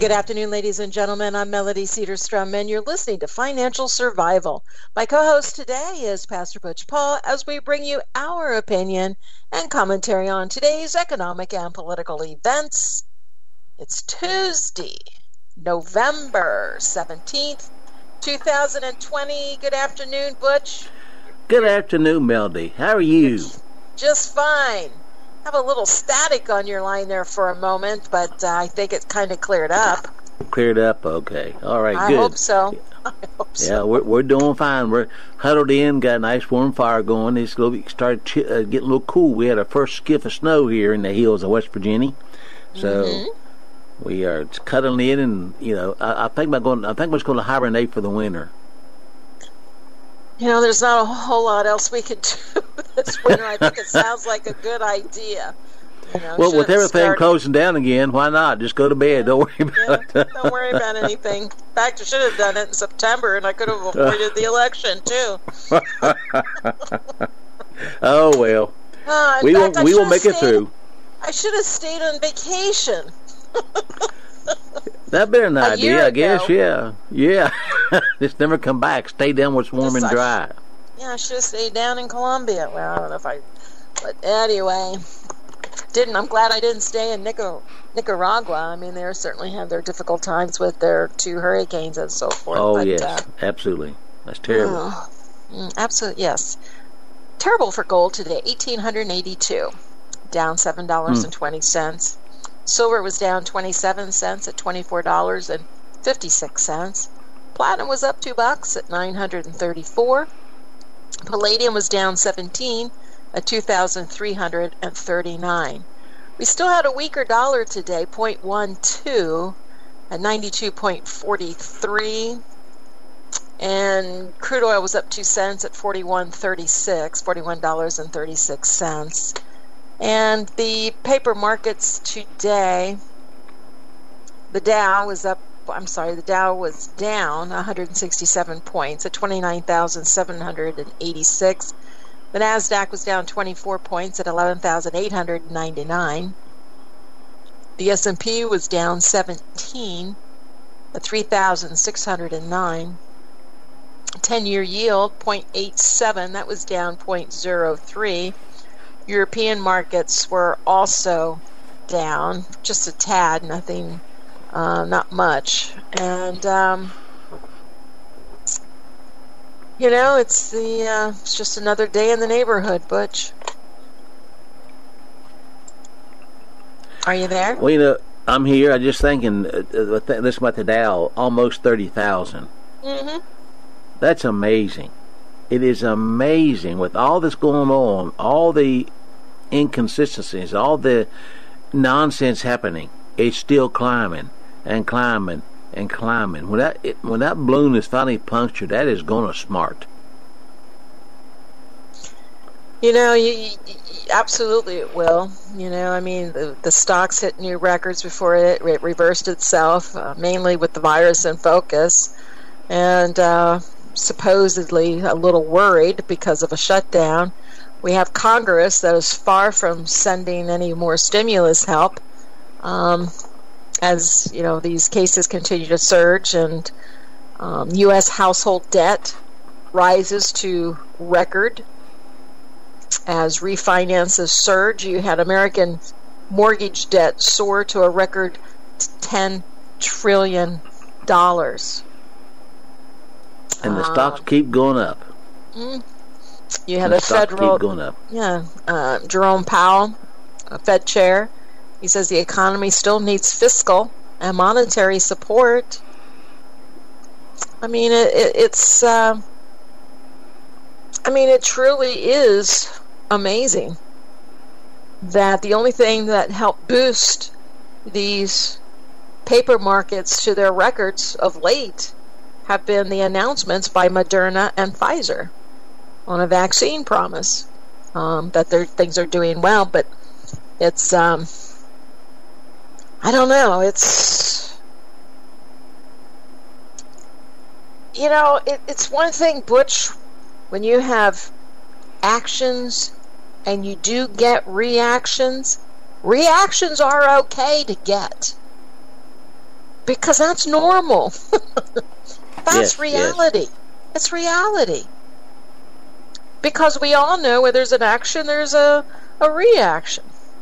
Good afternoon, ladies and gentlemen. I'm Melody Cedarstrom, and you're listening to Financial Survival. My co-host today is Pastor Butch Paul, as we bring you our opinion and commentary on today's economic and political events. It's Tuesday, November 17th, 2020. Good afternoon, Butch. Good afternoon, Melody. How are you? Just fine. Have a little static on your line there for a moment, but I think it's kind of cleared up. Cleared up? Okay. All right, I good. hope so. I hope so. Yeah, we're doing fine. We're huddled in, got a nice warm fire going. It's started getting a little cool. We had our first skiff of snow here in the hills of West Virginia. So we are cuddling in, and I think we're just going to hibernate for the winter. There's not a whole lot else we could do this winter. I think it sounds like a good idea. Well, with everything closing down again, why not? Just go to bed. Don't worry about it. Don't worry about anything. In fact, I should have done it in September, and I could have avoided the election, too. Oh, well. We will make it through. I should have stayed on vacation. That'd been an idea, I guess. Yeah. Just never come back. Stay down where it's warm and dry. I should have stayed down in Colombia. Well, I don't know if but anyway, didn't. I'm glad I didn't stay in Nicaragua. I mean, they certainly have their difficult times with their 2 hurricanes and so forth. Oh, yes, absolutely. That's terrible. Absolutely, yes. Terrible for gold today. 1,882, down $7.20. Silver was down 27 cents at $24.56. Platinum was up $2 at $934. Palladium was down 17 at $2,339. We still had a weaker dollar today, 0.12 at 92.43. And crude oil was up 2 cents at $41.36. And the paper markets today, the Dow was down 167 points at 29,786. The NASDAQ was down 24 points at 11,899. The S&P was down 17 at 3,609. 10-year yield, 0.87, that was down 0.03. European markets were also down, just a tad, nothing, not much. And, it's just another day in the neighborhood, Butch. Are you there? Well, I'm here. I'm just thinking, this about the Dow, almost 30,000. Mm-hmm. That's amazing. It is amazing with all this going on, all the inconsistencies, all the nonsense happening. It's still climbing and climbing and climbing. When that balloon is finally punctured, that is going to smart. Absolutely it will. The stocks hit new records before it reversed itself, mainly with the virus in focus, and supposedly a little worried because of a shutdown. We have Congress that is far from sending any more stimulus help, as these cases continue to surge, and U.S. household debt rises to record as refinances surge. You had American mortgage debt soar to a record $10 trillion. And the stocks keep going up. You had a federal, keep going up. Jerome Powell, a Fed chair. He says the economy still needs fiscal and monetary support. I mean, it truly is amazing that the only thing that helped boost these paper markets to their records of late have been the announcements by Moderna and Pfizer on a vaccine promise, that things are doing well, but it's, I don't know, it's, it's one thing, Butch, when you have actions and you do get reactions. Reactions are okay to get. because that's normal. That's Yes, reality. yes. It's reality. Because we all know where there's an action, there's a reaction.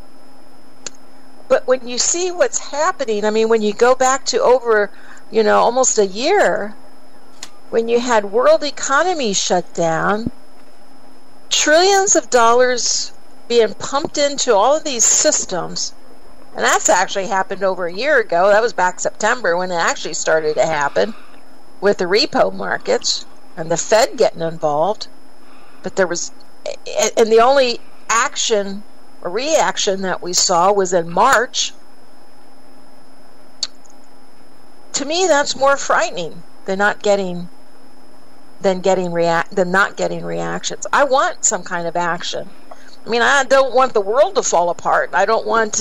But when you see what's happening, I mean, when you go back to over, almost a year, when you had world economy shut down, trillions of dollars being pumped into all of these systems, and that's actually happened over a year ago. That was back September when it actually started to happen with the repo markets and the Fed getting involved. But and the only action or reaction that we saw was in March. To me, that's more frightening than not getting reactions. I want some kind of action. I mean, I don't want the world to fall apart. I don't want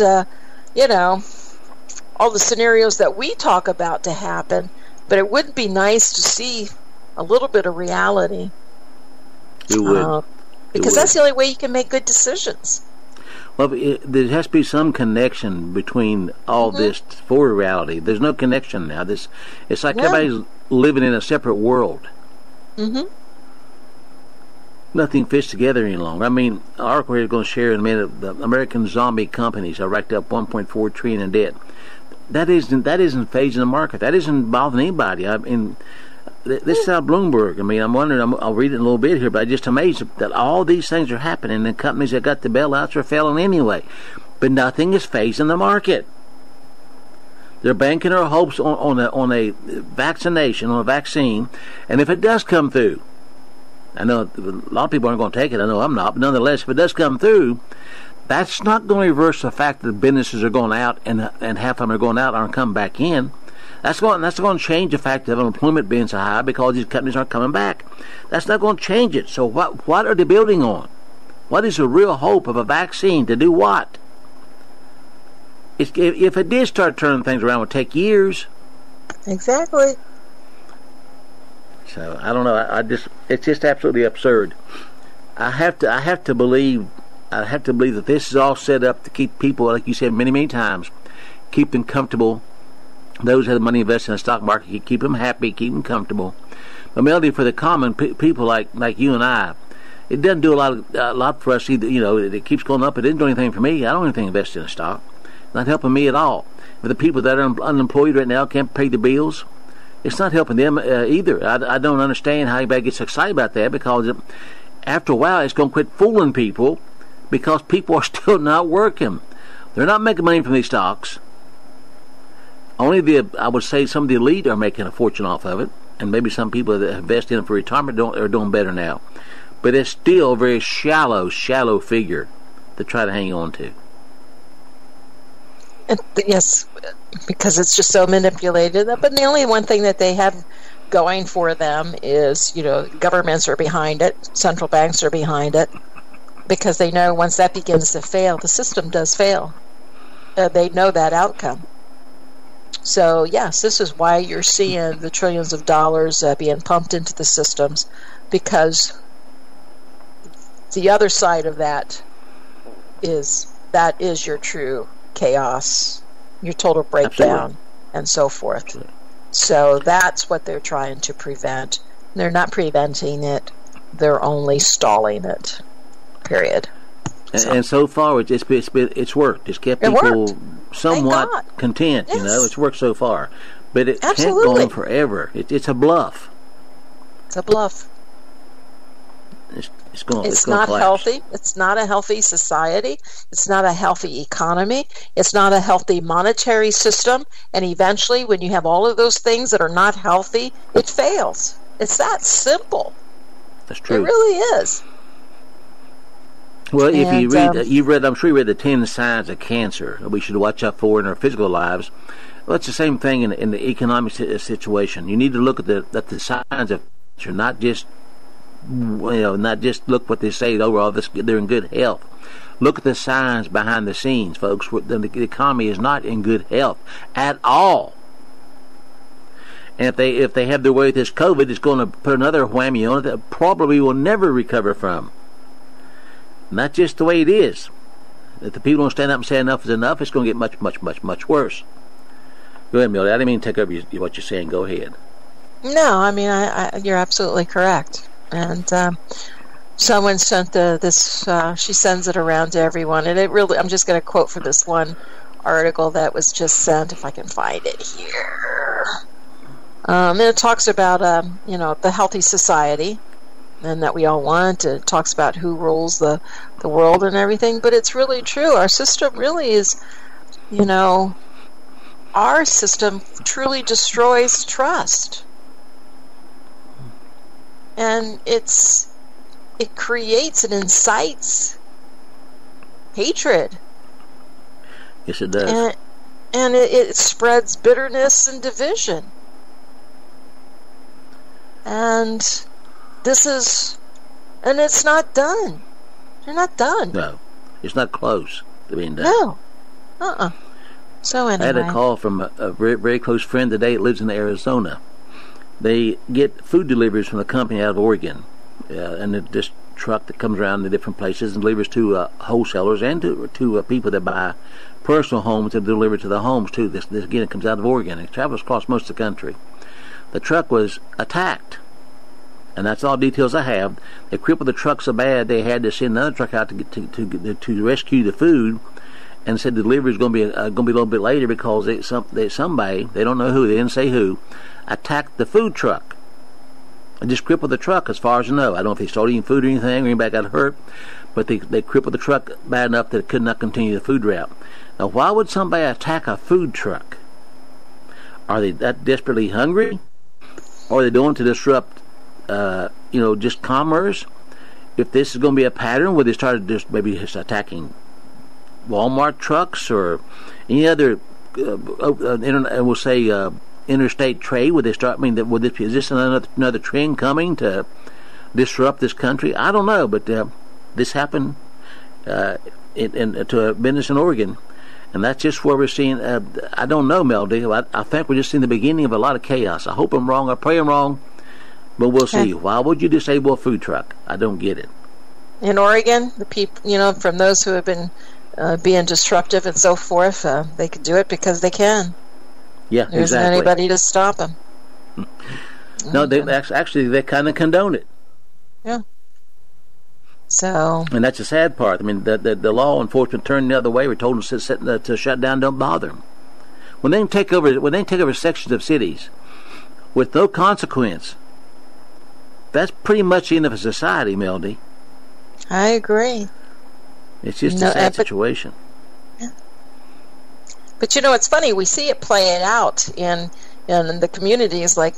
all the scenarios that we talk about to happen, but it would be nice to see a little bit of reality. It would. Because that's the only way you can make good decisions. Well, there has to be some connection between all this for reality. There's no connection now. It's like everybody's living in a separate world. Mm-hmm. Nothing fits together any longer. I mean, an article we're going to share in a minute. The American zombie companies are racked up $1.4 trillion in debt. That isn't phasing the market. That isn't bothering anybody. I mean, this is out of Bloomberg. I mean, I'm wondering. I'll read it in a little bit here, but I'm just amazed that all these things are happening. And companies that got the bailouts are failing anyway, but nothing is phasing the market. They're banking their hopes on a vaccination, on a vaccine, and if it does come through, I know a lot of people aren't going to take it. I know I'm not, but nonetheless, if it does come through, that's not going to reverse the fact that businesses are going out and half of them are going out and aren't coming back in. That's going to change the fact of unemployment being so high because these companies aren't coming back. That's not going to change it. So what are they building on? What is the real hope of a vaccine to do what? If it did start turning things around, it would take years. Exactly. So I don't know. It's just absolutely absurd. I have to believe that this is all set up to keep people, like you said many, many times, keep them comfortable. Those who have money invested in the stock market, keep them happy, keep them comfortable. But Melody, for the common people like you and I, it doesn't do a lot for us either. It keeps going up. It didn't do anything for me. I don't have anything invested in a stock. It's not helping me at all. For the people that are unemployed right now, can't pay the bills, it's not helping them either. I don't understand how anybody gets excited about that, because after a while it's going to quit fooling people, because people are still not working. They're not making money from these stocks. Only I would say some of the elite are making a fortune off of it, and maybe some people that invest in it for retirement are doing better now. But it's still a very shallow figure to try to hang on to. Yes, because it's just so manipulated. But the only one thing that they have going for them is, governments are behind it, central banks are behind it, because they know once that begins to fail, the system does fail. They know that outcome. So, yes, this is why you're seeing the trillions of dollars being pumped into the systems, because the other side of that is your true chaos, your total breakdown, and so forth. Absolutely. So that's what they're trying to prevent. They're not preventing it. They're only stalling it. Period. And so far, it's worked. It's kept people somewhat content. Yes. It's worked so far, but it can't go on forever. It's a bluff. It's a bluff. It's not healthy. It's not a healthy society. It's not a healthy economy. It's not a healthy monetary system. And eventually, when you have all of those things that are not healthy, it fails. It's that simple. That's true. It really is. Well, if I'm sure you read the 10 signs of cancer that we should watch out for in our physical lives. Well, it's the same thing in the economic situation. You need to look at the signs of cancer, not just look what they say. Overall, they're in good health. Look at the signs behind the scenes, folks. The economy is not in good health at all. And if they have their way with this COVID, it's going to put another whammy on it that probably will never recover from. Not just the way it is. If the people don't stand up and say enough is enough, it's going to get much, much, much, much worse. Go ahead, Millie. I didn't mean to take over what you're saying. Go ahead. No, I mean, you're absolutely correct. And someone sent this, she sends it around to everyone. And it really, I'm just going to quote from this one article that was just sent, if I can find it here. And it talks about, the healthy society and that we all want. It talks about who rules the world and everything. But it's really true. Our system really is, our system truly destroys trust. And it creates and incites hatred. Yes, it does. And it spreads bitterness and division. And it's not done. They're not done. No, it's not close to being done. No. So anyway. I had a call from a very, very close friend today that lives in Arizona. They get food deliveries from a company out of Oregon. And this truck that comes around to different places and delivers to wholesalers and to people that buy personal homes and deliver to the homes too. This again, it comes out of Oregon. It travels across most of the country. The truck was attacked. And that's all details I have. They crippled the truck so bad they had to send another truck out to rescue the food, and said the delivery is going to be a little bit later because somebody, they don't know who, they didn't say who, attacked the food truck and just crippled the truck as far as I know. I don't know if they started eating food or anything or anybody got hurt, but they crippled the truck bad enough that it could not continue the food route. Now, why would somebody attack a food truck? Are they that desperately hungry? Or are they doing to disrupt just commerce? If this is going to be a pattern where they started just attacking Walmart trucks or any other interstate trade, would they start? Is this another trend coming to disrupt this country? I don't know, but this happened to a business in Oregon, and that's just where we're seeing. I don't know, Melody. I think we're just seeing the beginning of a lot of chaos. I hope I'm wrong. I pray I'm wrong. But we'll see. Why would you disable a food truck? I don't get it. In Oregon, the people, from those who have been being disruptive and so forth, they can do it because they can. Yeah, there isn't exactly. anybody to stop them. No, they kind of condone it. Yeah. So. And that's the sad part. I mean, the law enforcement turned the other way. We're told to shut down. Don't bother them. When they take over sections of cities with no consequence, that's pretty much the end of a society, Melody. I agree. It's just a sad situation. Yeah. But it's funny. We see it playing out in the communities like,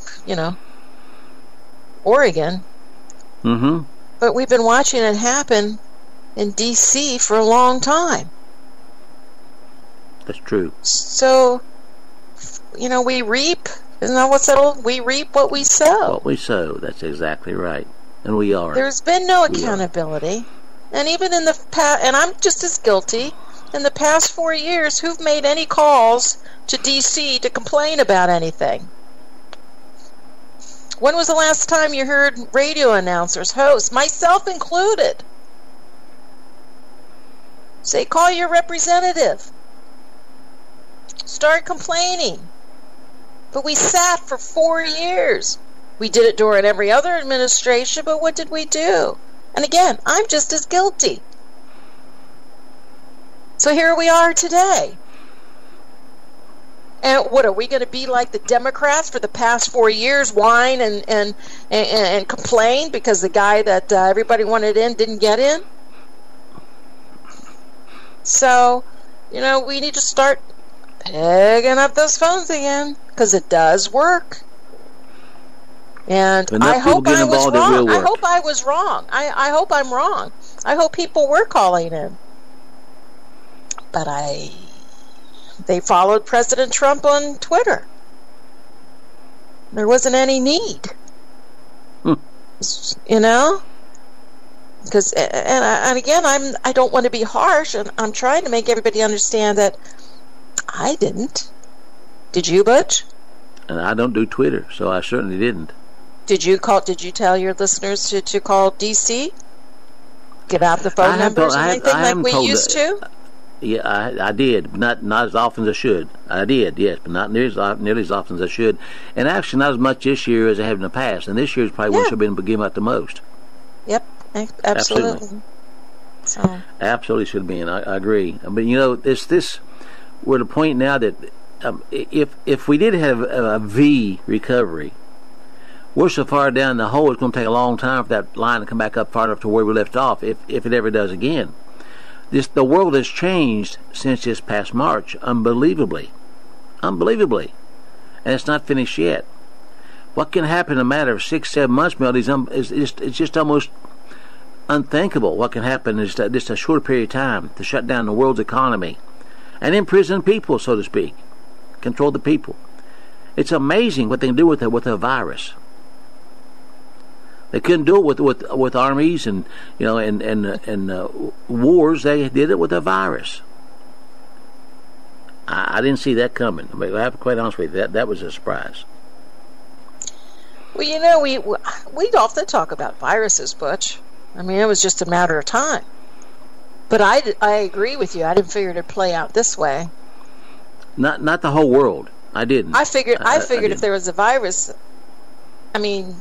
Oregon. Mm-hmm. But we've been watching it happen in D.C. for a long time. That's true. So, we reap. Isn't that what's that old? We reap what we sow. What we sow. That's exactly right. And we are. There's been no accountability. And even in the past, and I'm just as guilty, in the past 4 years, who've made any calls to D.C. to complain about anything? When was the last time you heard radio announcers, hosts, myself included, say, call your representative. Start complaining. But we sat for 4 years. We did it during every other administration, but what did we do? And again, I'm just as guilty. So here we are today. And what, are we going to be like the Democrats for the past 4 years, whine and complain because the guy that everybody wanted in didn't get in? So, we need to start picking up those phones again, because it does work. And I hope I was wrong. I hope I was wrong. I hope I'm wrong. I hope people were calling in. But they followed President Trump on Twitter. There wasn't any need. Because, and again, I don't want to be harsh, and I'm trying to make everybody understand that I didn't. Did you, Butch? And I don't do Twitter, so I certainly didn't. Did you tell your listeners to call DC? Give out the phone numbers and anything like we used to? Yeah, I did, but not as often as I should. I did, yes, but not nearly as often as I should. And actually not as much this year as I have in the past. And this year is probably when I've been giving out the most. Yep, absolutely. So. Absolutely should be, and I agree. But we're at a point now that if we did have a V recovery, we're so far down the hole, it's going to take a long time for that line to come back up far enough to where we left off, if it ever does again. The world has changed since this past March, unbelievably, and it's not finished yet. What can happen in a matter of 6-7 months, Melody, is just almost unthinkable. What can happen is just a short period of time to shut down the world's economy and imprison people, so to speak, control the people. It's amazing what they can do with a virus. They couldn't do it with armies and wars. They did it with a virus. I didn't see that coming. I have to be quite honest with you. That was a surprise. Well, we'd often talk about viruses, Butch. I mean, it was just a matter of time. But I agree with you. I didn't figure it'd play out this way. Not the whole world. I didn't. I figured if there was a virus, I mean,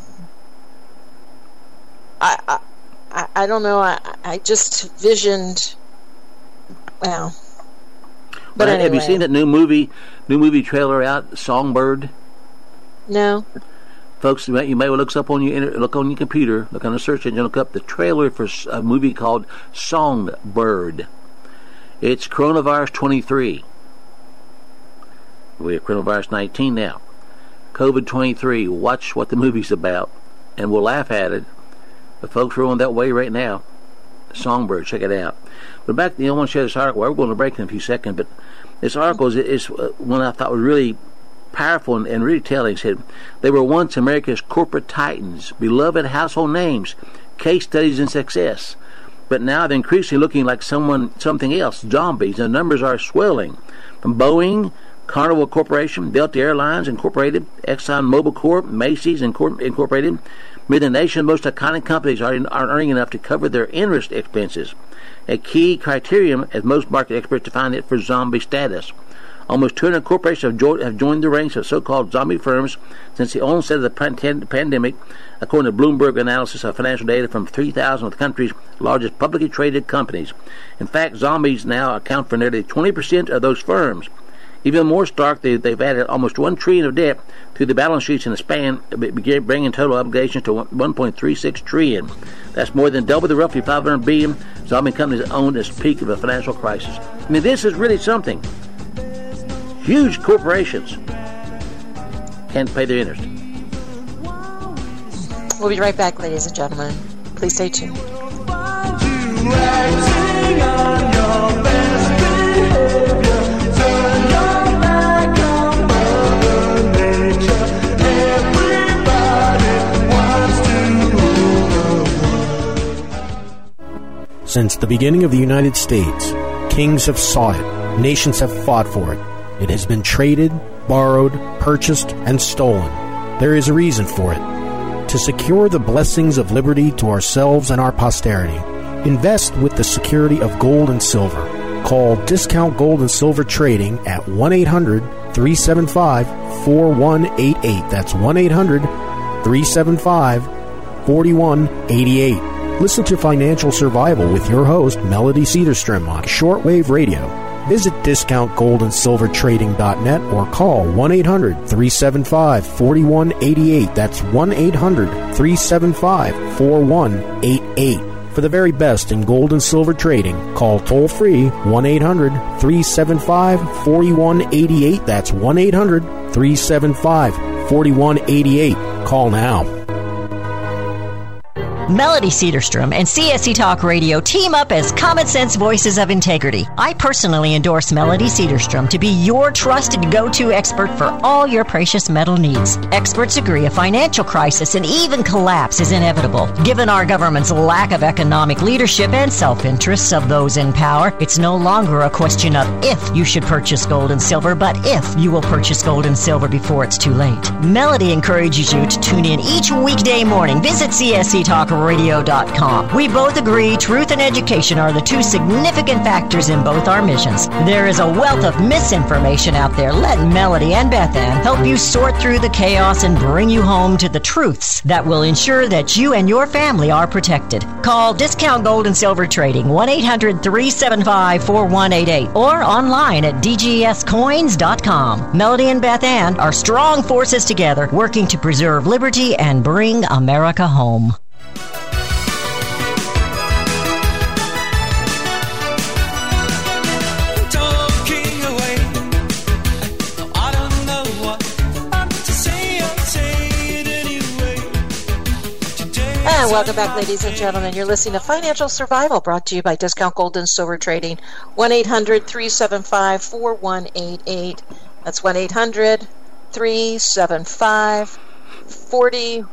I don't know. I just visioned. Well, but anyway. Have you seen that new movie trailer out, Songbird? No. Folks, you may look on your computer, look on the search engine, look up the trailer for a movie called Songbird. It's Coronavirus 23. We have Coronavirus 19 now. COVID 23. Watch what the movie's about, and we'll laugh at it. But folks are on that way right now. Songbird, check it out. But back, I want to share this article. We're going to break in a few seconds, but this article is one I thought was really powerful and really telling. It said, they were once America's corporate titans, beloved household names, case studies in success. But now they're increasingly looking like something else, zombies. The numbers are swelling. From Boeing, Carnival Corporation, Delta Airlines Incorporated, Exxon Mobil Corp, Macy's Incorporated, many of the nation's most iconic companies are earning enough to cover their interest expenses. A key criterion, as most market experts define it, for zombie status. Almost 200 corporations have joined the ranks of so-called zombie firms since the onset of the pandemic, according to Bloomberg analysis of financial data from 3,000 of the country's largest publicly traded companies. In fact, zombies now account for nearly 20% of those firms. Even more stark, they've added almost $1 trillion of debt to the balance sheets in a span, bringing total obligations to $1.36 trillion. That's more than double the roughly $500 billion zombie companies owned at the peak of a financial crisis. I mean, this is really something. Huge corporations can't pay their interest. We'll be right back, ladies and gentlemen. Please stay tuned. Since the beginning of the United States, kings have sought it, nations have fought for it. It has been traded, borrowed, purchased, and stolen. There is a reason for it. To secure the blessings of liberty to ourselves and our posterity, invest with the security of gold and silver. Call Discount Gold and Silver Trading at 1-800-375-4188. That's 1-800-375-4188. Listen to Financial Survival with your host, Melody Cedarstrom, on shortwave radio. Visit discountgoldandsilvertrading.net or call 1-800-375-4188. That's 1-800-375-4188. For the very best in gold and silver trading, call toll-free 1-800-375-4188. That's 1-800-375-4188. Call now. Melody Cedarstrom and CSC Talk Radio team up as Common Sense Voices of Integrity. I personally endorse Melody Cedarstrom to be your trusted go-to expert for all your precious metal needs. Experts agree a financial crisis and even collapse is inevitable. Given our government's lack of economic leadership and self-interests of those in power, it's no longer a question of if you should purchase gold and silver, but if you will purchase gold and silver before it's too late. Melody encourages you to tune in each weekday morning. Visit CSC Talk ScienceTalkRadio.com. We both agree truth and education are the two significant factors in both our missions. There is a wealth of misinformation out there. Let Melody and Beth Ann help you sort through the chaos and bring you home to the truths that will ensure that you and your family are protected. Call Discount Gold and Silver Trading 1-800-375-4188 or online at dgscoins.com. Melody and Beth Ann are strong forces together working to preserve liberty and bring America home. And welcome back, ladies and gentlemen. You're listening to Financial Survival, brought to you by Discount Gold and Silver Trading. 1-800-375-4188. That's 1-800-375-40.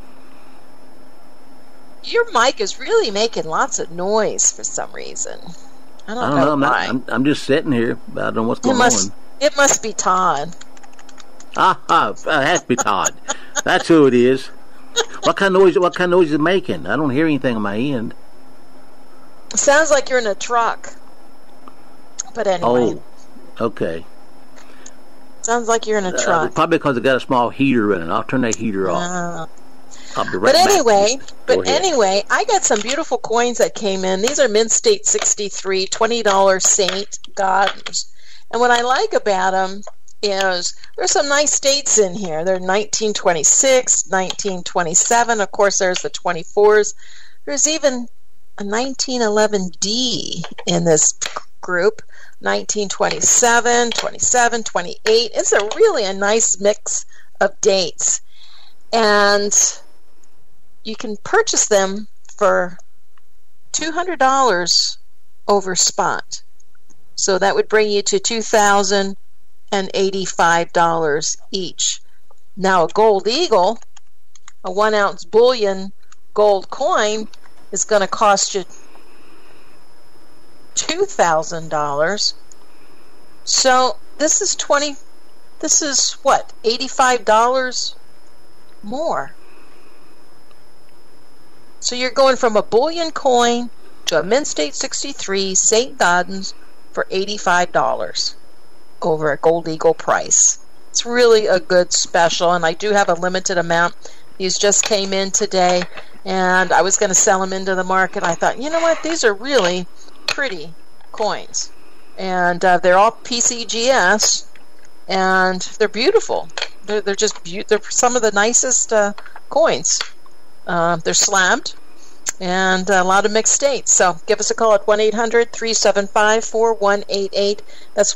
Your mic is really making lots of noise for some reason. I don't know why. I'm just sitting here. I don't know what's going on. It must be Todd. It has to be Todd. That's who it is. What kind of noise is it making? I don't hear anything on my end. It sounds like you're in a truck. But anyway. Oh, okay. Sounds like you're in a truck. Probably because it got a small heater in it. I'll turn that heater off. I'll be right back. Anyway, I got some beautiful coins that came in. These are Mint State 63 $20 St. Gaudens. And what I like about them is there's some nice dates in here. They're 1926, 1927. Of course, there's the 24s. There's even a 1911D in this group. 1927, 27, 28. It's really a nice mix of dates. And you can purchase them for $200 over spot. So that would bring you to $2,085 each. Now a Gold Eagle, a 1 ounce bullion gold coin, is going to cost you $2,000. So this is $85 more. So you're going from a bullion coin to a Mint State 63 St. Gaudens for $85 over a Gold Eagle price. It's really a good special, and I do have a limited amount. These just came in today, and I was going to sell them into the market. I thought, you know what, these are really pretty coins, and they're all PCGS, and they're beautiful. They're just they're some of the nicest coins. They're slabbed, and a lot of mixed states. So give us a call at 1-800-375-4188. That's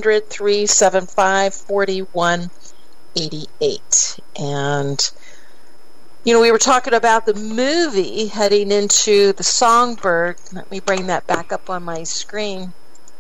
1-800-375-4188. And, you know, we were talking about the movie heading into the Songbird. Let me bring that back up on my screen.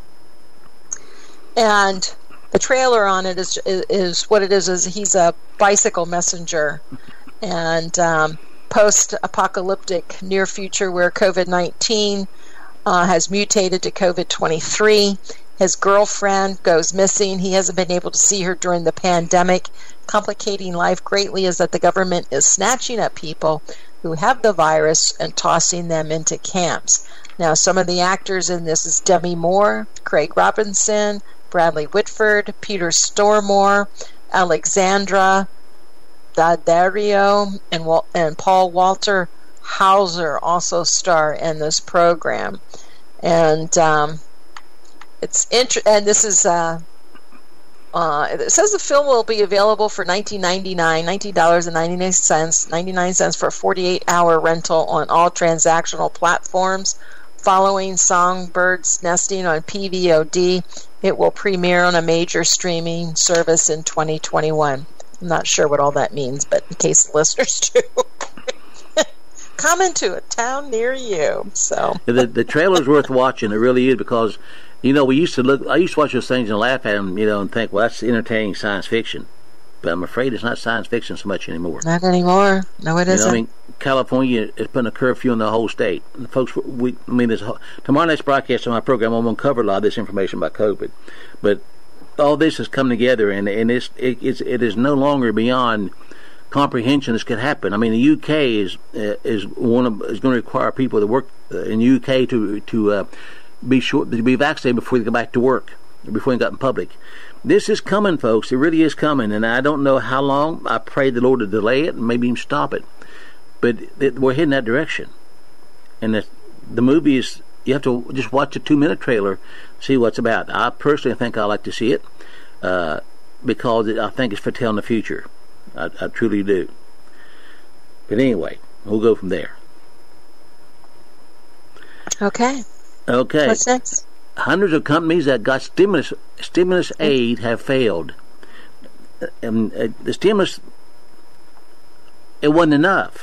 And the trailer on it is what it is he's a bicycle messenger. And post-apocalyptic near future where COVID-19 has mutated to COVID-23. His girlfriend goes missing. He hasn't been able to see her during the pandemic. Complicating life greatly is that the government is snatching up people who have the virus and tossing them into camps. Now, some of the actors in this is Demi Moore, Craig Robinson, Bradley Whitford, Peter Stormare, Alexandra Daddario, and Paul Walter Hauser also star in this program. And this is it says the film will be available for $19.99, 99 cents for a 48-hour rental on all transactional platforms. Following Songbird's nesting on PVOD, it will premiere on a major streaming service in 2021. I'm not sure what all that means, but in case the listeners do, coming to a town near you. So the trailer's worth watching. It really is, because, you know, I used to watch those things and laugh at them, you know, and think, well, that's entertaining science fiction. But I'm afraid it's not science fiction so much anymore. Not anymore. No, it isn't. I mean, California is putting a curfew on the whole state. And folks, tomorrow night's broadcast on my program, I'm going to cover a lot of this information about COVID. But all this has come together, and it is no longer beyond comprehension this could happen. I mean, the UK is going to require people that work in the UK to be vaccinated before they go back to work, before they go out in public. This is coming, folks. It really is coming, and I don't know how long. I pray the Lord to delay it and maybe even stop it. But we're heading that direction. And the movie is, you have to just watch a 2-minute trailer, see what it's about. I personally think I'd like to see it because I think it's foretelling the future. I truly do. But anyway, we'll go from there. Okay. What's next? Hundreds of companies that got stimulus aid have failed. And the stimulus, it wasn't enough.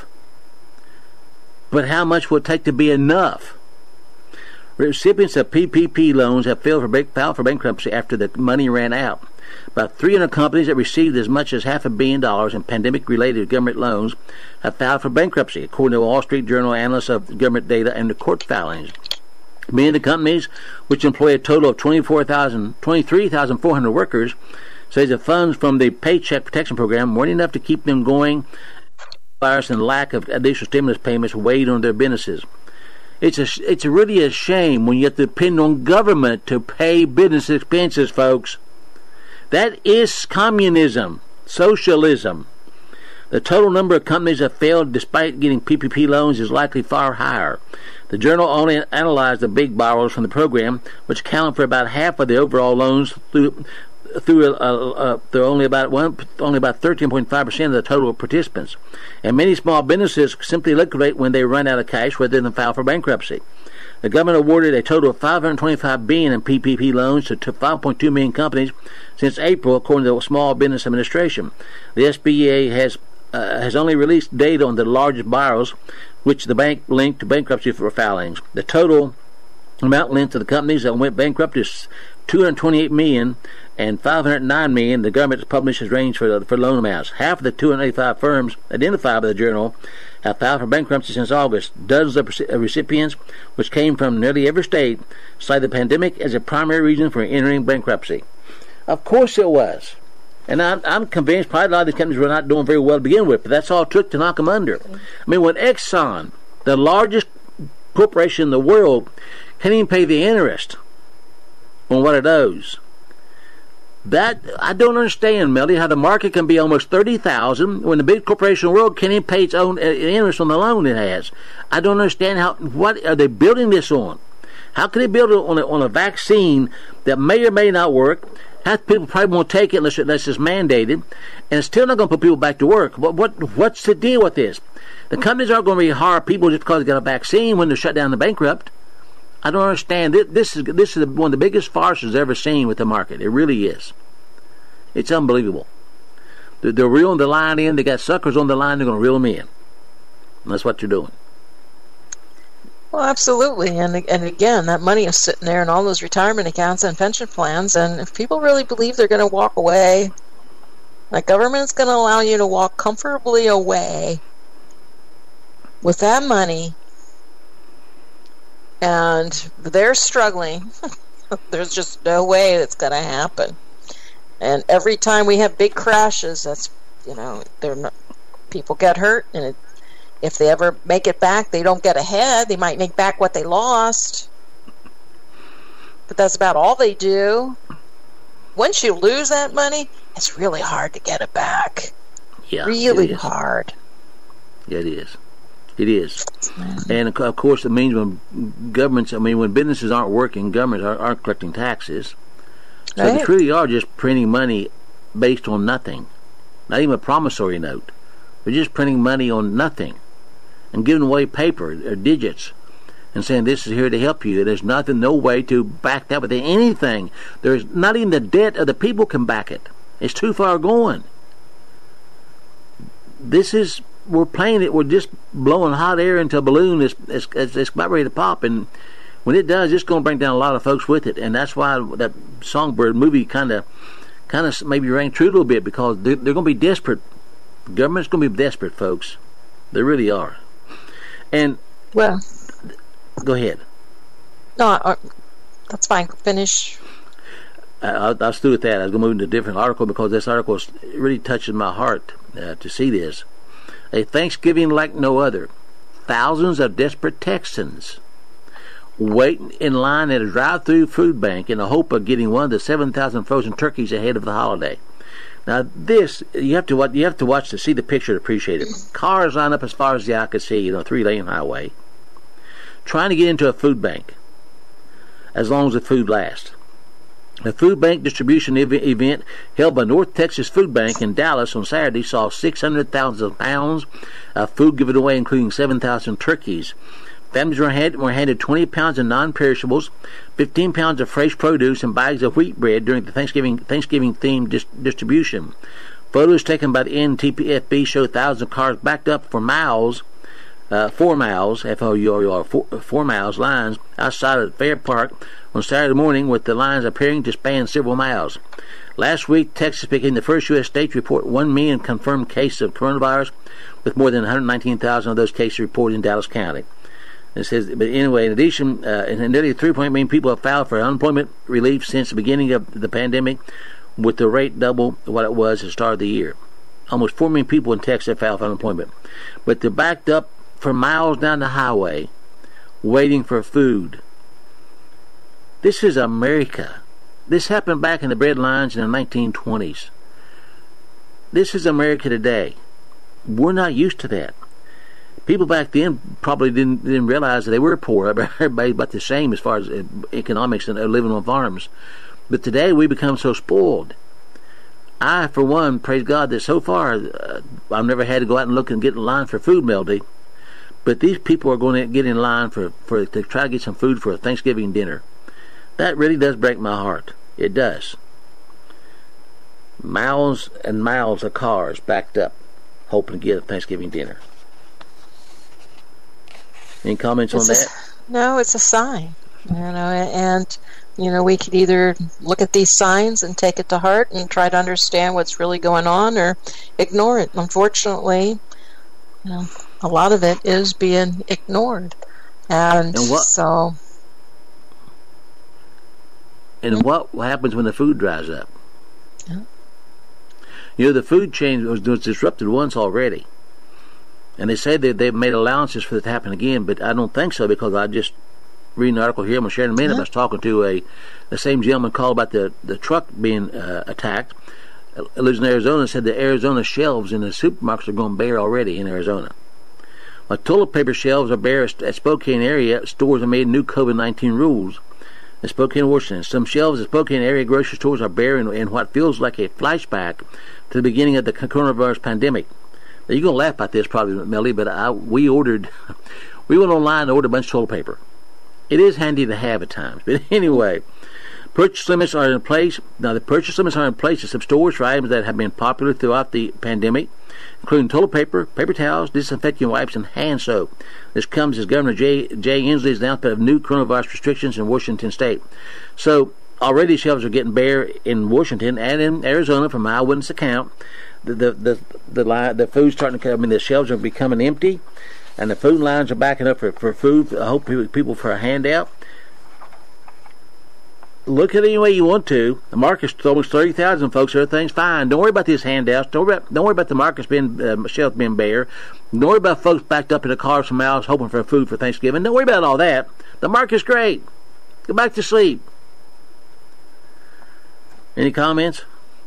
But how much will it take to be enough? Recipients of PPP loans have filed for bankruptcy after the money ran out. About 300 companies that received as much as $500 million in pandemic-related government loans have filed for bankruptcy, according to Wall Street Journal analysts of government data and the court filings. Many of the companies, which employ a total of 23,400 workers, say the funds from the Paycheck Protection Program weren't enough to keep them going. Virus and lack of additional stimulus payments weighed on their businesses. It's really a shame when you have to depend on government to pay business expenses, folks. That is communism, socialism. The total number of companies that failed despite getting PPP loans is likely far higher. The journal only analyzed the big borrowers from the program, which account for about half of the overall loans through only about 13.5% of the total participants. And many small businesses simply liquidate when they run out of cash rather than file for bankruptcy. The government awarded a total of $525 billion in PPP loans to 5.2 million companies since April, according to the Small Business Administration. The SBA has only released data on the largest borrowers, which the bank linked to bankruptcy for filings. The total amount linked to the companies that went bankrupt is $228 million and $509 million. The government publishes range for loan amounts. Half of the 285 firms identified by the journal have filed for bankruptcy since August. Dozens of recipients, which came from nearly every state, cite the pandemic as a primary reason for entering bankruptcy. Of course it was. And I'm convinced probably a lot of these companies were not doing very well to begin with, but that's all it took to knock them under. I mean, when Exxon, the largest corporation in the world, can't even pay the interest on what it owes. That I don't understand, Melody, how the market can be almost $30,000 when the big corporation in the world can't even pay its own interest on the loan it has. I don't understand what are they building this on? How can they build it on a vaccine that may or may not work? Half people probably won't take it unless it's mandated, and it's still not going to put people back to work. What's the deal with this? The companies aren't going to rehire people just because they got a vaccine when they're shut down and bankrupt. I don't understand. This is one of the biggest farces I've ever seen with the market. It really is. It's unbelievable. They're reeling the line in. They got suckers on the line. They're going to reel them in. And that's what you're doing. Well, absolutely. And again, that money is sitting there in all those retirement accounts and pension plans. And if people really believe they're going to walk away, the government's going to allow you to walk comfortably away with that money, and they're struggling, there's just no way it's going to happen. And every time we have big crashes, that's, people get hurt, and if they ever make it back, they don't get ahead. They might make back what they lost, but that's about all they do. Once you lose that money, it's really hard to get it back. Yeah, really hard. Yeah, it is. It is. And of course it means when businesses aren't working, governments aren't collecting taxes. So Right. they truly are just printing money based on nothing. Not even a promissory note. They're just printing money on nothing and giving away paper or digits and saying this is here to help you. There's nothing, no way to back that with anything. There's not even the debt of the people can back it. It's too far gone. We're playing it. We're just blowing hot air into a balloon. It's about ready to pop, and when it does, it's going to bring down a lot of folks with it. And that's why that Songbird movie kind of maybe rang true a little bit, because they're going to be desperate. The government's going to be desperate, folks. They really are. And Well, go ahead. no, that's fine. Finish. I was through with that. I was going to move into a different article because this article really touches my heart. to see this. A Thanksgiving like no other. Thousands of desperate Texans wait in line at a drive-through food bank in the hope of getting one of the 7,000 frozen turkeys ahead of the holiday. Now, this you have to watch to see the picture to appreciate it. Cars line up as far as the eye could see, 3-lane highway, trying to get into a food bank. As long as the food lasts. A food bank distribution event held by North Texas Food Bank in Dallas on Saturday saw 600,000 pounds of food given away, including 7,000 turkeys. Families were handed 20 pounds of non-perishables, 15 pounds of fresh produce, and bags of wheat bread during the Thanksgiving-themed distribution. Photos taken by the NTPFB show thousands of cars backed up for miles, 4 miles, F-O-U-R-E-R, 4 miles lines outside of Fair Park on Saturday morning, with the lines appearing to span several miles. Last week, Texas became the first U.S. state to report 1 million confirmed cases of coronavirus, with more than 119,000 of those cases reported in Dallas County. It says, but anyway, in addition, nearly 3.8 million people have filed for unemployment relief since the beginning of the pandemic, with the rate double what it was at the start of the year. Almost 4 million people in Texas have filed for unemployment. But they're backed up for miles down the highway, waiting for food. This is America. This happened back in the bread lines in the 1920s. This is America today. We're not used to that. People back then probably didn't realize that they were poor. Everybody about the same as far as economics and living on farms. But today we become so spoiled. I, for one, praise God that so far I've never had to go out and look and get in line for food, Melody. But these people are going to get in line to try to get some food for a Thanksgiving dinner. That really does break my heart. It does. Miles and miles of cars backed up, hoping to get a Thanksgiving dinner. Any comments on that? No, it's a sign. And we could either look at these signs and take it to heart and try to understand what's really going on, or ignore it. Unfortunately, a lot of it is being ignored. And what happens when the food dries up? Yeah. The food chain was disrupted once already. And they say that they've made allowances for that to happen again, but I don't think so, because I just read an article here I'm going to share in a minute. I was talking to the same gentleman called about the truck being attacked. Lives in Arizona, said the Arizona shelves in the supermarkets are going bare already in Arizona. Like toilet paper shelves are bare at Spokane area. Stores have made new COVID-19 rules in Spokane, Washington. Some shelves at Spokane area grocery stores are bare in what feels like a flashback to the beginning of the coronavirus pandemic. Now, you're going to laugh about this probably, Melly, but we went online and ordered a bunch of toilet paper. It is handy to have at times. But anyway, purchase limits are in place. Now, the purchase limits are in place at some stores for items that have been popular throughout the pandemic, including toilet paper, paper towels, disinfecting wipes, and hand soap. This comes as Governor Jay Inslee's announcement of new coronavirus restrictions in Washington State. So, already shelves are getting bare in Washington and in Arizona, from my eyewitness account. The food's starting to come. The shelves are becoming empty, and the food lines are backing up for food. I hope people for a handout. Look at it any way you want to. The market's almost 30,000 folks. Everything's fine. Don't worry about these handouts. Don't worry about the markets shelves being bare. Don't worry about folks backed up in the cars for miles hoping for food for Thanksgiving. Don't worry about all that. The market's great. Go back to sleep. Any comments?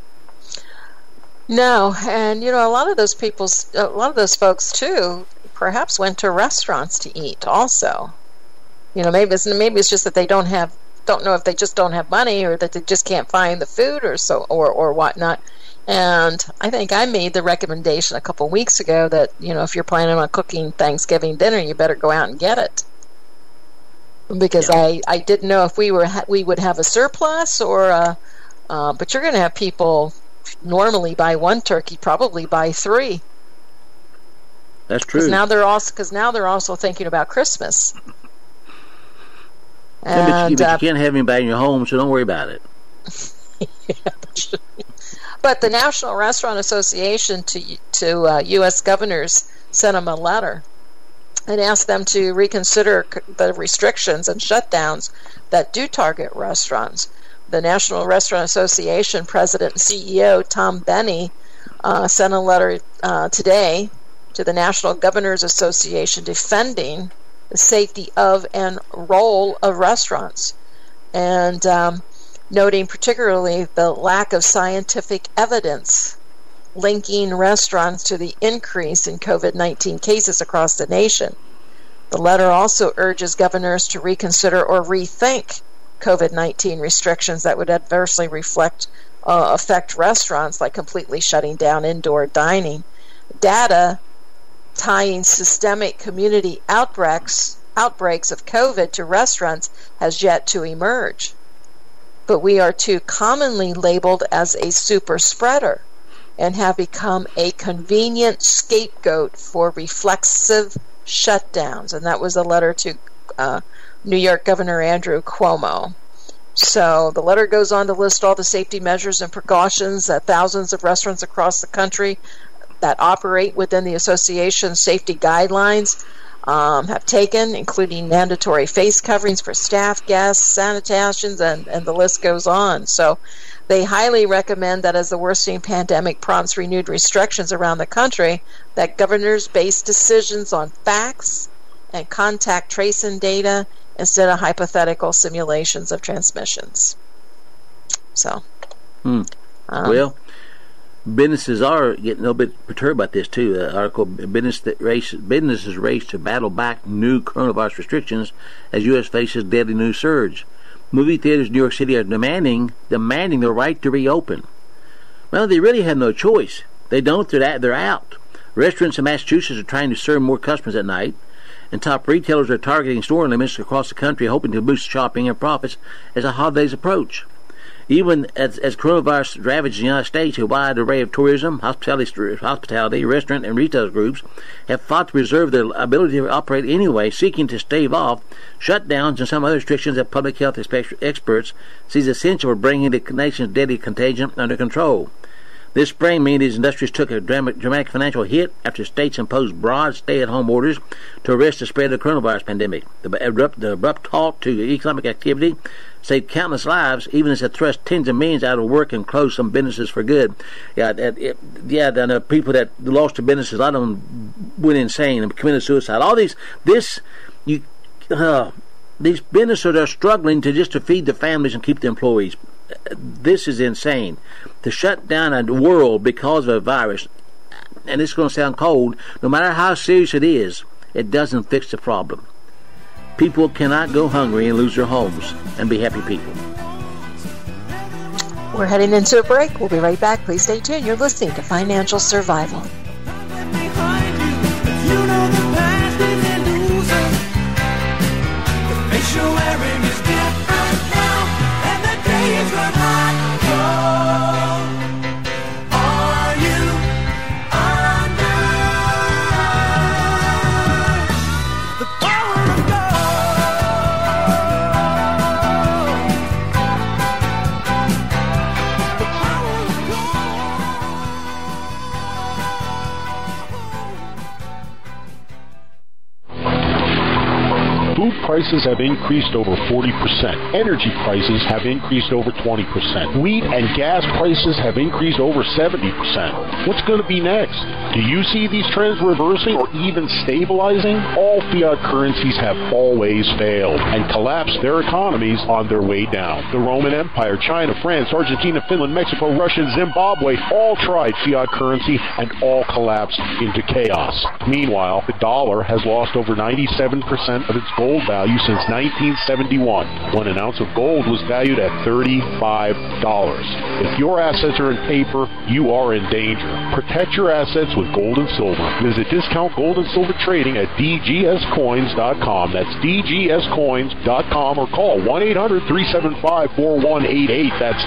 No, and a lot of those folks too, perhaps went to restaurants to eat also. Maybe it's just that they don't know if they just don't have money, or that they just can't find the food, or whatnot. And I think I made the recommendation a couple weeks ago that if you're planning on cooking Thanksgiving dinner, you better go out and get it, because I didn't know if we would have a surplus, or but you're going to have people normally buy one turkey, probably buy 3. That's true. Because now they're also thinking about Christmas. But you can't have anybody in your home, so don't worry about it. But the National Restaurant Association to U.S. governors sent them a letter and asked them to reconsider the restrictions and shutdowns that do target restaurants. The National Restaurant Association President and CEO Tom Benny sent a letter today to the National Governors Association defending the safety of and role of restaurants, and noting particularly the lack of scientific evidence linking restaurants to the increase in COVID-19 cases across the nation. The letter also urges governors to reconsider or rethink COVID-19 restrictions that would adversely affect restaurants, like completely shutting down indoor dining. Data tying systemic community outbreaks of COVID to restaurants has yet to emerge. But we are too commonly labeled as a super spreader and have become a convenient scapegoat for reflexive shutdowns. And that was a letter to New York Governor Andrew Cuomo. So the letter goes on to list all the safety measures and precautions that thousands of restaurants across the country that operate within the association's safety guidelines have taken, including mandatory face coverings for staff, guests, sanitations, and the list goes on. So they highly recommend that as the worsening pandemic prompts renewed restrictions around the country, that governors base decisions on facts and contact tracing data instead of hypothetical simulations of transmissions. So, well, businesses are getting a little bit perturbed about this too. The article, businesses race to battle back new coronavirus restrictions as U.S. faces deadly new surge. Movie theaters in New York City are demanding the right to reopen. Well, they really have no choice. They don't. They're out. Restaurants in Massachusetts are trying to serve more customers at night, and top retailers are targeting store limits across the country, hoping to boost shopping and profits as the holidays approach. Even as coronavirus ravages the United States, a wide array of tourism, hospitality, restaurant, and retail groups have fought to preserve their ability to operate anyway, seeking to stave off shutdowns and some other restrictions that public health experts sees essential for bringing the nation's deadly contagion under control. This spring, many of these industries took a dramatic financial hit after states imposed broad stay-at-home orders to arrest the spread of the coronavirus pandemic. The abrupt halt to economic activity saved countless lives, even as it thrust tens of millions out of work and closed some businesses for good. The people that lost their businesses, a lot of them went insane and committed suicide. All these businesses are struggling to feed the families and keep the employees. This is insane. To shut down a world because of a virus, and it's going to sound cold, no matter how serious it is, it doesn't fix the problem. People cannot go hungry and lose their homes and be happy people. We're heading into a break. We'll be right back. Please stay tuned. You're listening to Financial Survival. Food prices have increased over 40%. Energy prices have increased over 20%. Wheat and gas prices have increased over 70%. What's going to be next? Do you see these trends reversing or even stabilizing? All fiat currencies have always failed and collapsed their economies on their way down. The Roman Empire, China, France, Argentina, Finland, Mexico, Russia, and Zimbabwe all tried fiat currency and all collapsed into chaos. Meanwhile, the dollar has lost over 97% of its gold value since 1971, when an ounce of gold was valued at $35. If your assets are in paper, you are in danger. Protect your assets with gold and silver. Visit Discount Gold and Silver Trading at dgscoins.com. That's dgscoins.com, or call 1-800-375-4188. That's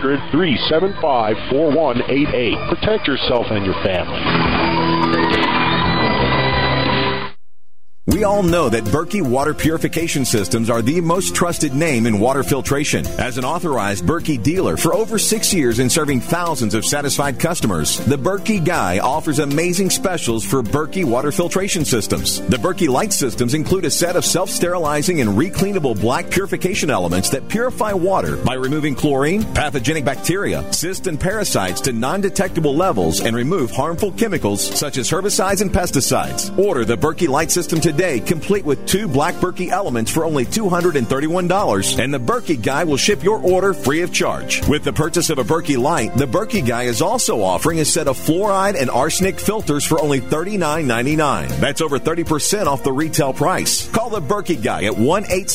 800-375-4188. Protect yourself and your family. We all know that Berkey Water Purification Systems are the most trusted name in water filtration. As an authorized Berkey dealer for over 6 years and serving thousands of satisfied customers, the Berkey Guy offers amazing specials for Berkey water filtration systems. The Berkey Light systems include a set of self-sterilizing and recleanable black purification elements that purify water by removing chlorine, pathogenic bacteria, cysts, and parasites to non-detectable levels and remove harmful chemicals such as herbicides and pesticides. Order the Berkey Light system today, complete with 2 black Berkey elements for only $231, and the Berkey Guy will ship your order free of charge. With the purchase of a Berkey Light, the Berkey Guy is also offering a set of fluoride and arsenic filters for only $39.99. That's over 30% off the retail price. Call the Berkey Guy at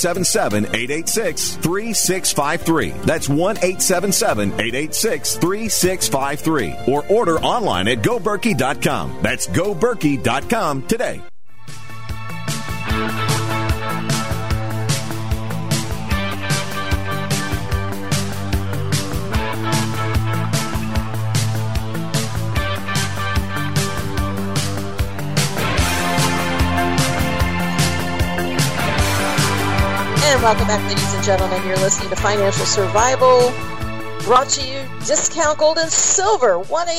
1-877-886-3653. That's 1-877-886-3653. Or order online at GoBerkey.com. That's GoBerkey.com today. And welcome back, ladies and gentlemen. You're listening to Financial Survival, brought to you Discount Gold and Silver,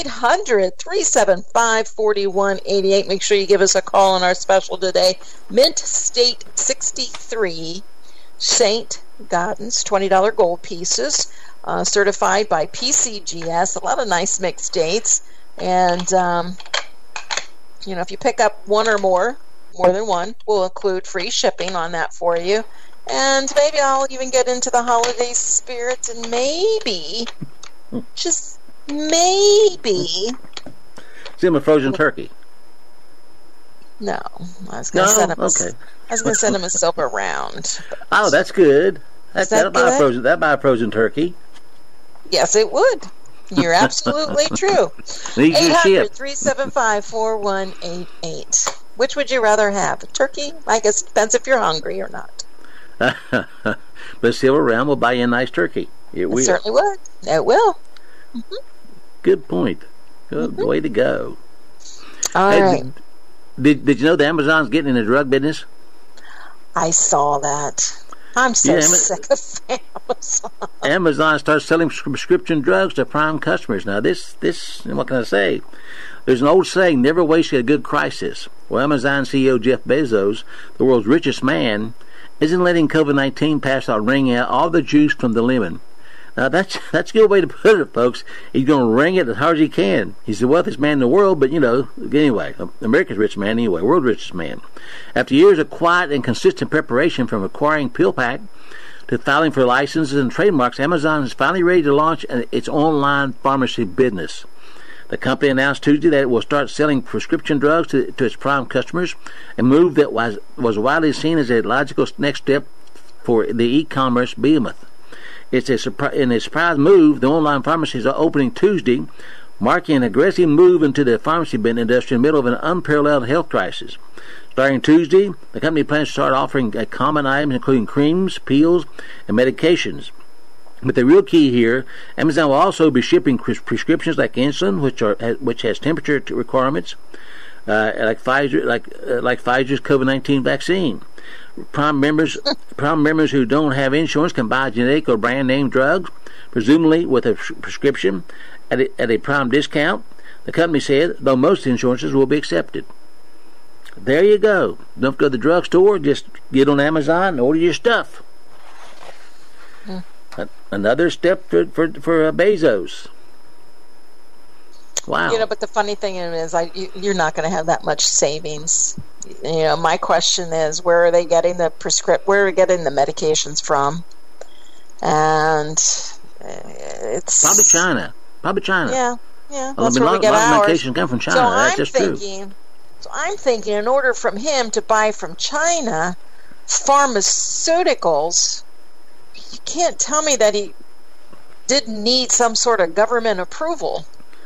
1-800-375-4188. Make sure you give us a call on our special today. Mint State 63 St. Gaudens, $20 gold pieces, certified by PCGS. A lot of nice mixed dates. And, if you pick up one or more than one, we'll include free shipping on that for you. And maybe I'll even get into the holiday spirit and maybe, just maybe, see him a frozen turkey. No, I was going to send him. Okay. I was going to send him a silver round. Oh, that's good. That'll buy a frozen turkey. Yes, it would. You're absolutely true. 800-375-4188. Which would you rather have? A turkey? I guess it depends if you're hungry or not. But silver round will buy you a nice turkey. It certainly would. It will. Mm-hmm. Good point. Good way to go. All right. Did you know that Amazon's getting in the drug business? I saw that. I'm so sick of Amazon. Amazon starts selling prescription drugs to prime customers. Now, this, what can I say? There's an old saying, never waste a good crisis. Well, Amazon CEO Jeff Bezos, the world's richest man, isn't letting COVID-19 pass out wringing out all the juice from the lemon. Now, that's a good way to put it, folks. He's going to wring it as hard as he can. He's the wealthiest man in the world, but, anyway, America's richest man anyway, world's richest man. After years of quiet and consistent preparation from acquiring PillPack to filing for licenses and trademarks, Amazon is finally ready to launch its online pharmacy business. The company announced Tuesday that it will start selling prescription drugs to its prime customers, a move that was widely seen as a logical next step for the e-commerce behemoth. In a surprise move, the online pharmacies are opening Tuesday, marking an aggressive move into the pharmacy industry in the middle of an unparalleled health crisis. Starting Tuesday, the company plans to start offering common items including creams, pills, and medications. But the real key here, Amazon will also be shipping prescriptions like insulin, which has temperature requirements, like Pfizer's COVID-19 vaccine. Prime members who don't have insurance can buy generic or brand name drugs, presumably with a prescription at a prime discount. The company said, though most insurances will be accepted. There you go. Don't go to the drugstore. Just get on Amazon and order your stuff. Another step for Bezos. Wow. But the funny thing is, you're not going to have that much savings. My question is, where are they getting the where are they getting the medications from? And it's probably China. Yeah. That's where we get ours. A lot of medications come from China. That's just true. So I'm thinking, in order from him to buy from China pharmaceuticals, you can't tell me that he didn't need some sort of government approval.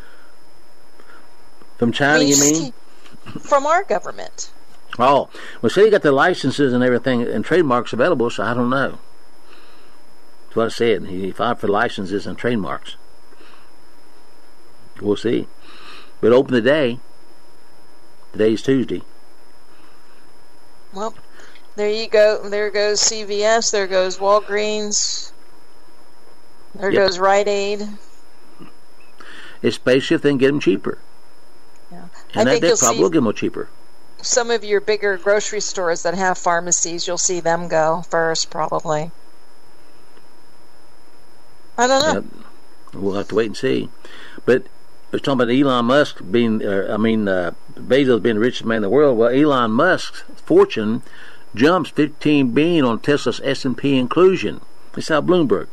From China, you mean? From our government. Oh, well, say you got the licenses and everything and trademarks available, so I don't know. That's what I said. He filed for licenses and trademarks. We'll see. But open today. Today's Tuesday. Well, there you go. There goes CVS. There goes Walgreens. There goes Rite Aid. It's spaceship, then get them cheaper. Yeah. And I think that probably will get them cheaper. Some of your bigger grocery stores that have pharmacies, you'll see them go first, probably. I don't know. Yep. We'll have to wait and see. But we're talking about Elon Musk being, Bezos being the richest man in the world. Well, Elon Musk's fortune jumps $15 billion on Tesla's S&P inclusion. It's out of Bloomberg.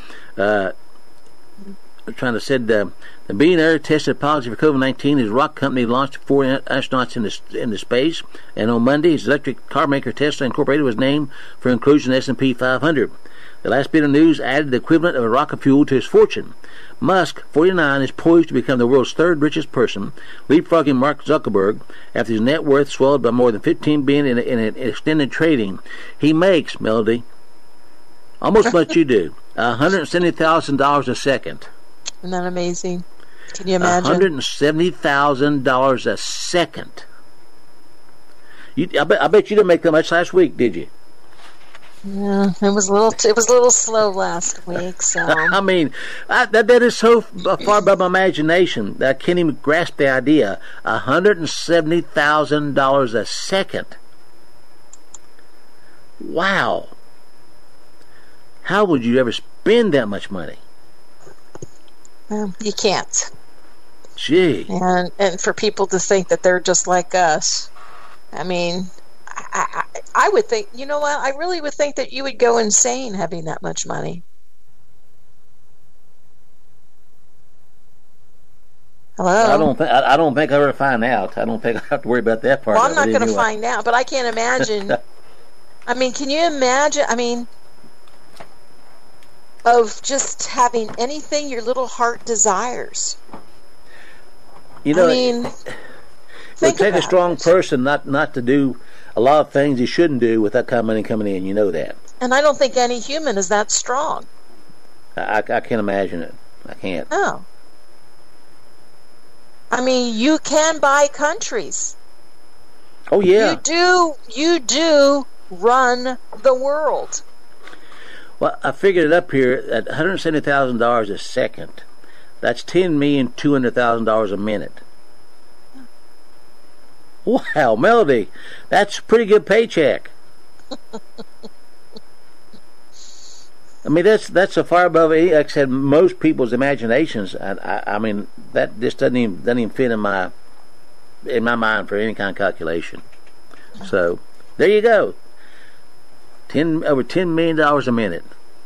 Trying to said the billionaire tested positive for COVID-19. His rock company launched 4 astronauts into space, and on Monday, his electric car maker Tesla Incorporated was named for inclusion in S&P 500. The last bit of news added the equivalent of a rocket fuel to his fortune. Musk, 49, is poised to become the world's third richest person, leapfrogging Mark Zuckerberg after his net worth swelled by more than $15 billion in extended trading. He makes, Melody, almost what you do, $170,000 a second. Isn't that amazing? Can you imagine? $170,000 a second. I bet you didn't make that much last week, did you? Yeah, it was a little slow last week. So I mean, that is so far above my imagination that I can't even grasp the idea. $170,000 a second. Wow. How would you ever spend that much money? You can't. Gee. And for people to think that they're just like us, I mean, I would think, you know what? I really would think that you would go insane having that much money. Hello? I don't think I'll ever find out. I don't think I have to worry about that part. Well, I'm not going to find out, but I can't imagine. I mean, can you imagine? I mean, of just having anything your little heart desires. You know, I mean, it would take a strong person not to do a lot of things he shouldn't do with that kind of money coming in. You know that. And I don't think any human is that strong. I can't imagine it. I can't. No. I mean, you can buy countries. Oh yeah. You do run the world. Well, I figured it up here at $170,000 a second. That's $10,200,000 a minute. Wow, Melody, that's a pretty good paycheck. I mean, that's so far above, like I said, most people's imaginations. I mean, that just doesn't even fit in my mind for any kind of calculation. So there you go. Over $10 million a minute.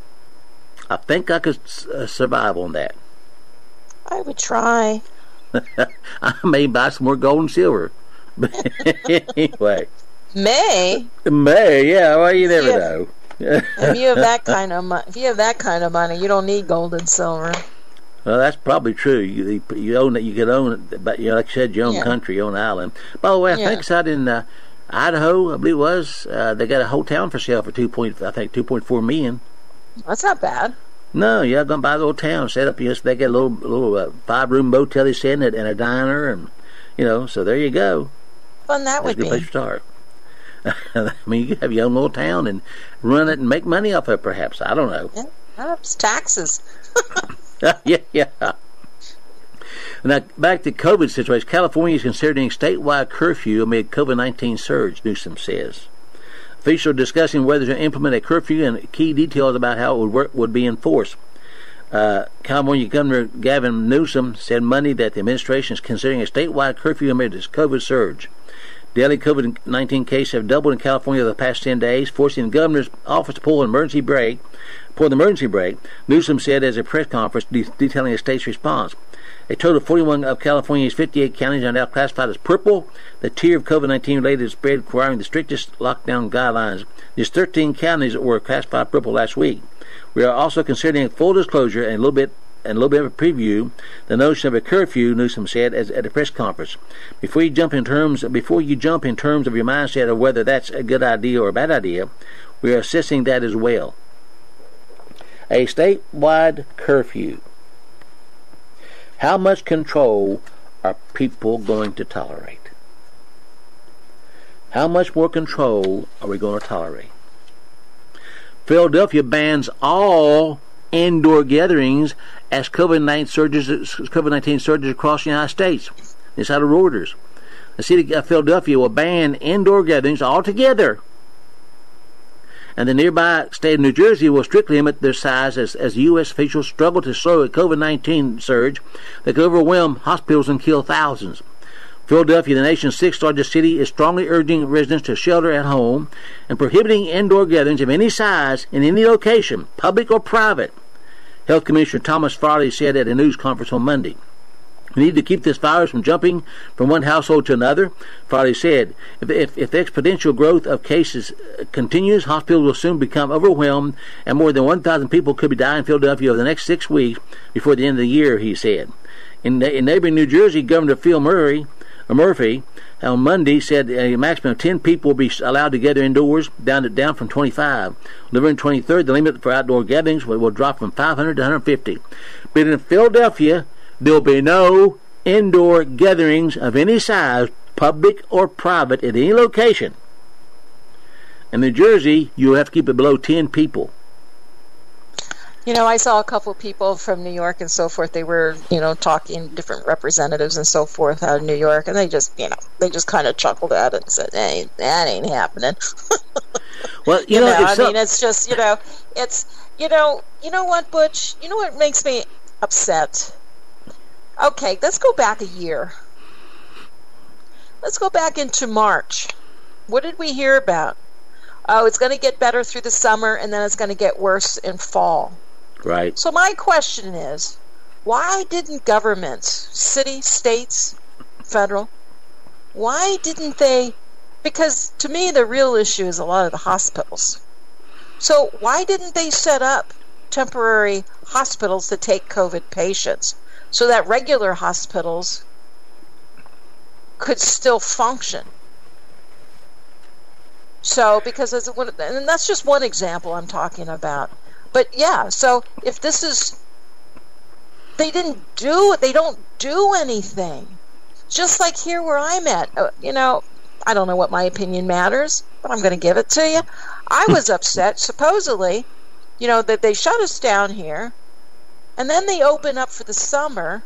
I think I could survive on that. I would try. I may buy some more gold and silver. But anyway. May, yeah. Well, you never know. If you have that kind of money, you don't need gold and silver. Well, that's probably true. You own it. You could own it, but like you said, your own country, your own island. By the way, I think it's out in Idaho, I believe it was. They got a whole town for sale for $2.4 million. That's not bad. No, you're going to buy the whole town, set up. They got a little 5-room motel, they said, and a diner, and so there you go. Fun that would be. That's a good place to start. I mean, you could have your own little town and run it and make money off of it, perhaps. I don't know. Yeah, perhaps taxes. yeah. Now, back to COVID situation. California is considering statewide curfew amid COVID-19 surge, Newsom says. Officials are discussing whether to implement a curfew and key details about how it would be enforced. California Governor Gavin Newsom said Monday that the administration is considering a statewide curfew amid this COVID surge. Daily COVID-19 cases have doubled in California over the past 10 days, forcing the governor's office to pull the emergency brake. Newsom said as a press conference detailing the state's response. A total of 41 of California's 58 counties are now classified as purple, the tier of COVID-19 related spread requiring the strictest lockdown guidelines. These 13 counties were classified purple last week. We are also considering full disclosure and a little bit of a preview the notion of a curfew, Newsom said at a press conference. Before you jump in terms of your mindset of whether that's a good idea or a bad idea, we are assessing that as well. A statewide curfew. How much control are people going to tolerate? How much more control are we going to tolerate? Philadelphia bans all indoor gatherings as COVID-19 surges across the United States. It's out of Reuters. The city of Philadelphia will ban indoor gatherings altogether. And the nearby state of New Jersey will strictly limit their size as U.S. officials struggle to slow a COVID-19 surge that could overwhelm hospitals and kill thousands. Philadelphia, the nation's sixth largest city, is strongly urging residents to shelter at home and prohibiting indoor gatherings of any size in any location, public or private. Health Commissioner Thomas Farley said at a news conference on Monday. We need to keep this virus from jumping from one household to another. Farley said, if the exponential growth of cases continues, hospitals will soon become overwhelmed, and more than 1,000 people could be dying in Philadelphia over the next 6 weeks before the end of the year, he said. In neighboring New Jersey, Governor Phil Murphy on Monday said a maximum of 10 people will be allowed to gather indoors, down from 25. November 23rd, the limit for outdoor gatherings will drop from 500 to 150. But in Philadelphia, there will be no indoor gatherings of any size, public or private, at any location. In New Jersey, you'll have to keep it below 10 people. You know, I saw a couple of people from New York and so forth. They were, talking, different representatives and so forth out of New York, and they just kind of chuckled at it and said, "Hey, that ain't happening." Well, it's just, it's, you know what, Butch? You know what makes me upset? Okay, let's go back a year. Let's go back into March. What did we hear about? Oh, it's going to get better through the summer, and then it's going to get worse in fall. Right. So my question is, why didn't governments, city, states, federal, why didn't they, because to me the real issue is a lot of the hospitals. So why didn't they set up temporary hospitals to take COVID patients so that regular hospitals could still function? So, because and that's just one example I'm talking about. But yeah, so if this is, they don't do anything. Just like here where I'm at, I don't know what my opinion matters, but I'm going to give it to you. I was upset, supposedly, that they shut us down here, and then they open up for the summer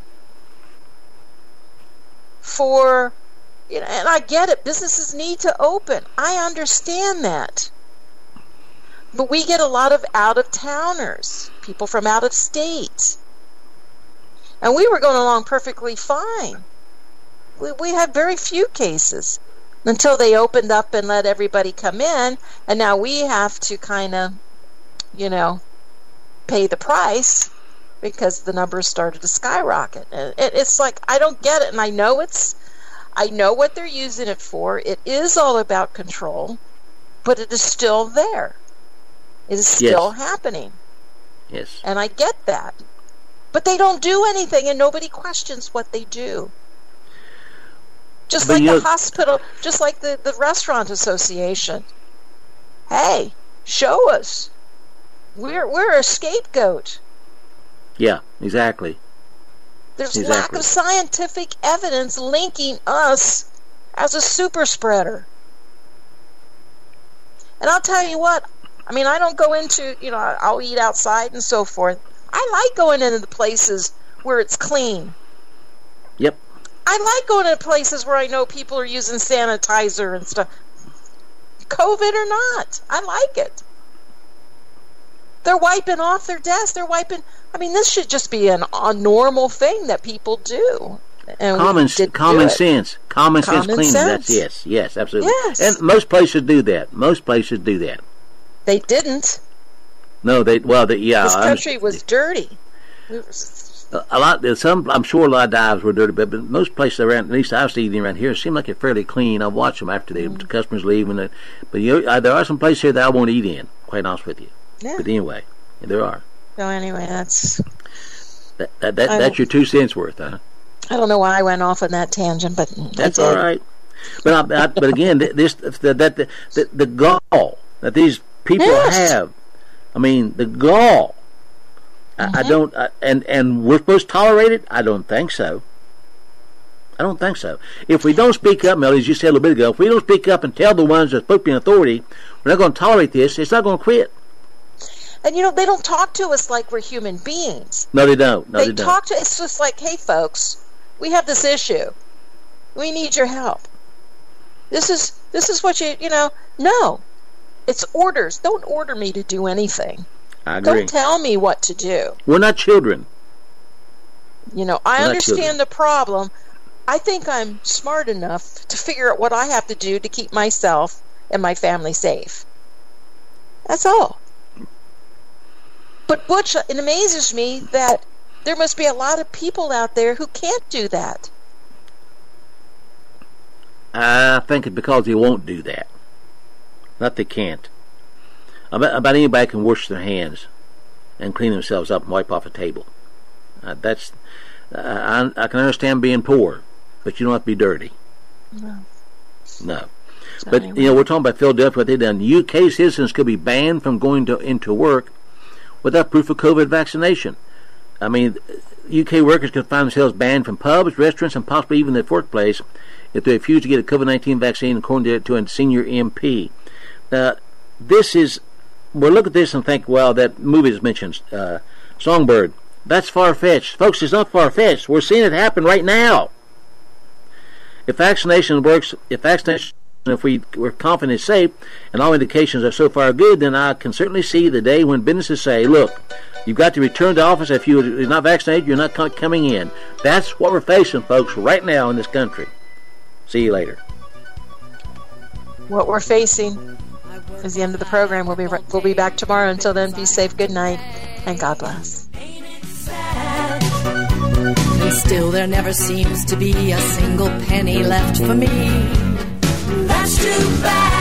for, and I get it, businesses need to open. I understand that. But we get a lot of out-of-towners, people from out of state. And we were going along perfectly fine. We had very few cases until they opened up and let everybody come in, and now we have to kind of, pay the price because the numbers started to skyrocket. It's like, I don't get it, and I know what they're using it for. It is all about control, but it is still there. It is still happening. Yes. And I get that. But they don't do anything, and nobody questions what they do. Just like the hospital, just like the restaurant association. Hey, show us. We're a scapegoat. Yeah, exactly. There's lack of scientific evidence linking us as a super spreader. And I'll tell you what, I don't go into, I'll eat outside and so forth. I like going into the places where it's clean. Yep. I like going to places where I know people are using sanitizer and stuff. COVID or not, I like it. They're wiping off their desks. They're wiping. This should just be a normal thing that people do. And common sense. Common sense cleaning. Yes, absolutely. Yes. And most places do that. They didn't. No, This country was dirty. I'm sure a lot of dives were dirty, but most places around, at least I've seen around here, seem like they're fairly clean. I watch them after the customers leave, but there are some places here that I won't eat in. Quite honest with you. Yeah. But anyway, there are. So anyway, that's your 2 cents worth, huh? I don't know why I went off on that tangent, but that's all right. But again, the gall that these people have. The gall. Mm-hmm. I don't, and we're supposed to tolerate it? I don't think so. I don't think so. If we don't speak up, Melody, as you said a little bit ago, if we don't speak up and tell the ones that spoke in authority, we're not going to tolerate this, it's not going to quit. And, you know, they don't talk to us like we're human beings. No, they don't. No, they talk to it's just like, hey, folks, we have this issue. We need your help. This is what you know, no. It's orders. Don't order me to do anything. I agree. Don't tell me what to do. We're not children. You know, I understand the problem. I think I'm smart enough to figure out what I have to do to keep myself and my family safe. That's all. But Butch, it amazes me that there must be a lot of people out there who can't do that. I think it's because they won't do that. Not they can't. About anybody can wash their hands and clean themselves up and wipe off a table. I can understand being poor, but you don't have to be dirty. No. But you know, we're talking about Philadelphia. What they've done. UK citizens could be banned from going into work without proof of COVID vaccination. I mean, UK workers could find themselves banned from pubs, restaurants, and possibly even their workplace if they refuse to get a COVID-19 vaccine, according to a senior MP. Now, we'll look at this and think, well, that movie is mentioned, Songbird. That's far-fetched. Folks, it's not far-fetched. We're seeing it happen right now. If vaccination works, if we're confident it's safe, and all indications are so far good, then I can certainly see the day when businesses say, look, you've got to return to office. If you're not vaccinated, you're not coming in. That's what we're facing, folks, right now in this country. See you later. What we're facing is the end of the program. We'll be back tomorrow. Until then, be safe, good night, and God bless. And still there never seems to be a single penny left for me. That's too bad.